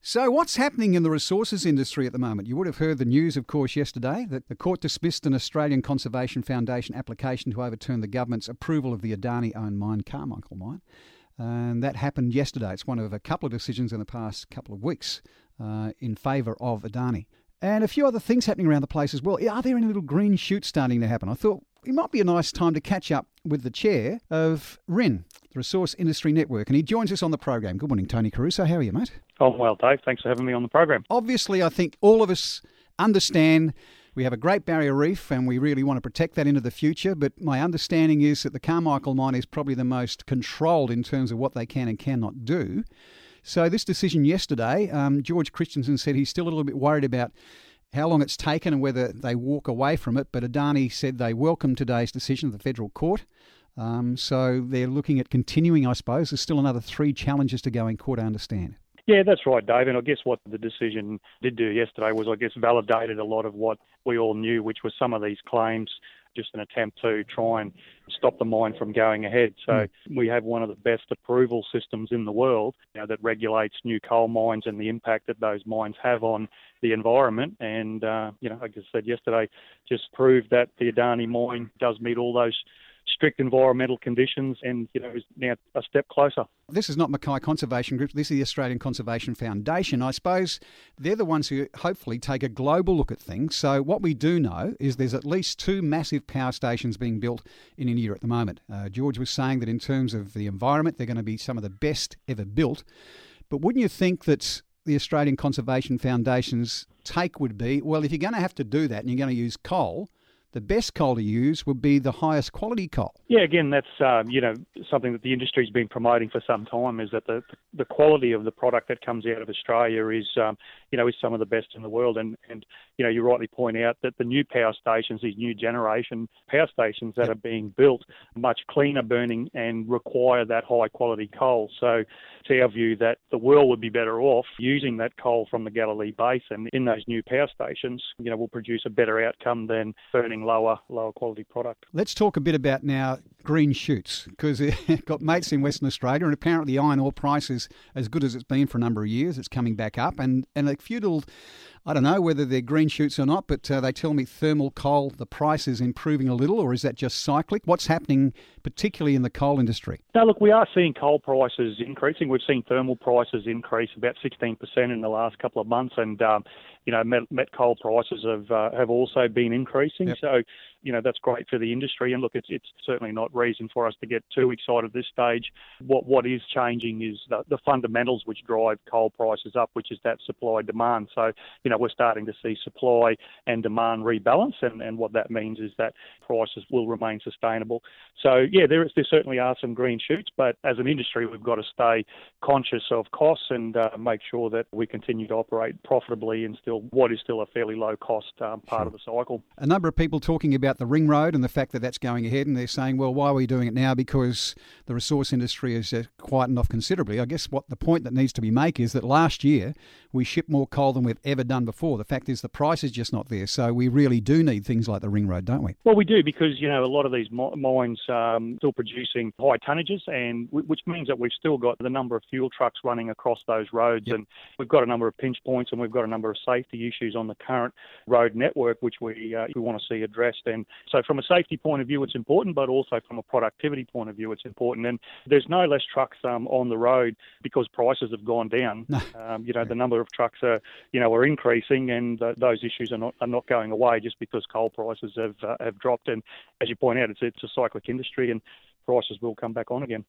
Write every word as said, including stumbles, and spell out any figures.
So what's happening in the resources industry at the moment? You would have heard the news, of course, yesterday that the court dismissed an Australian Conservation Foundation application to overturn the government's approval of the Adani-owned mine, Carmichael Mine. And that happened yesterday. It's one of a couple of decisions in the past couple of weeks uh, in favour of Adani. And a few other things happening around the place as well. Are there any little green shoots starting to happen? I thought it might be a nice time to catch up with the chair of R I N, the Resource Industry Network, and he joins us on the program. Good morning, Tony Caruso. How are you, mate? Oh, well, Dave. Thanks for having me on the program. Obviously, I think all of us understand we have a Great Barrier Reef and we really want to protect that into the future, but my understanding is that the Carmichael mine is probably the most controlled in terms of what they can and cannot do. So this decision yesterday, um, George Christensen said he's still a little bit worried about how long it's taken and whether they walk away from it, but Adani said they welcome today's decision of the federal court. Um, so they're looking at continuing, I suppose. There's still another three challenges to go in court, I understand. Yeah, that's right, Dave. And I guess what the decision did do yesterday was, I guess, validated a lot of what we all knew, which was some of these claims, just an attempt to try and stop the mine from going ahead. So mm. we have one of the best approval systems in the world, you know, that regulates new coal mines and the impact that those mines have on the environment. And, uh, you know, like I said yesterday, just proved that the Adani mine does meet all those strict environmental conditions and, you know, is now a step closer. This is not Mackay Conservation Group. This is the Australian Conservation Foundation. I suppose they're the ones who hopefully take a global look at things. So what we do know is there's at least two massive power stations being built in India at the moment. Uh, George was saying that in terms of the environment, they're going to be some of the best ever built. But wouldn't you think that the Australian Conservation Foundation's take would be, well, if you're going to have to do that and you're going to use coal, the best coal to use would be the highest quality coal? Yeah, again, that's um, you know something that the industry's been promoting for some time, is that the the quality of the product that comes out of Australia is um, you know is some of the best in the world. And and you know you rightly point out that the new power stations, these new generation power stations that yep. are being built, are much cleaner burning and require that high quality coal. So it's our view that the world would be better off using that coal from the Galilee Basin in those new power stations. You know, will produce a better outcome than burning lower lower quality product. Let's talk a bit about now green shoots, because I've got mates in Western Australia and apparently the iron ore price is as good as it's been for a number of years. It's coming back up and, and a few little, I don't know whether they're green shoots or not, but uh, they tell me thermal coal, the price is improving a little, or is that just cyclic? What's happening particularly in the coal industry? Now, look, we are seeing coal prices increasing. We've seen thermal prices increase about sixteen percent in the last couple of months, and um, you know, met, met coal prices have uh, have also been increasing. Yep. So, you know, that's great for the industry. And look, it's it's certainly not reason for us to get too excited at this stage. What what is changing is the, the fundamentals which drive coal prices up, which is that supply demand. So, you know, we're starting to see supply and demand rebalance, and, and what that means is that prices will remain sustainable. So, yeah, there is there certainly are some green shoots, but as an industry, we've got to stay conscious of costs and uh, make sure that we continue to operate profitably in still what is still a fairly low cost um, part sure. of the cycle. A number of people talking about the ring road and the fact that that's going ahead, and they're saying, well, why are we doing it now? Because the resource industry has uh, quietened off considerably. I guess what the point that needs to be made is that last year we shipped more coal than we've ever done before. The fact is the price is just not there. So we really do need things like the ring road, don't we? Well, we do, because, you know, a lot of these mines um, still producing high tonnages, and w- which means that we've still got the number of fuel trucks running across those roads. Yep. And we've got a number of pinch points, and we've got a number of safety issues on the current road network, which we uh, we want to see addressed. And so from a safety point of view, it's important, but also from a productivity point of view, it's important. And there's no less trucks um, on the road because prices have gone down. No. Um, you know, the number of trucks are, you know, are increasing, and uh, those issues are not are not going away just because coal prices have uh, have dropped. And as you point out, it's it's a cyclic industry, and prices will come back on again.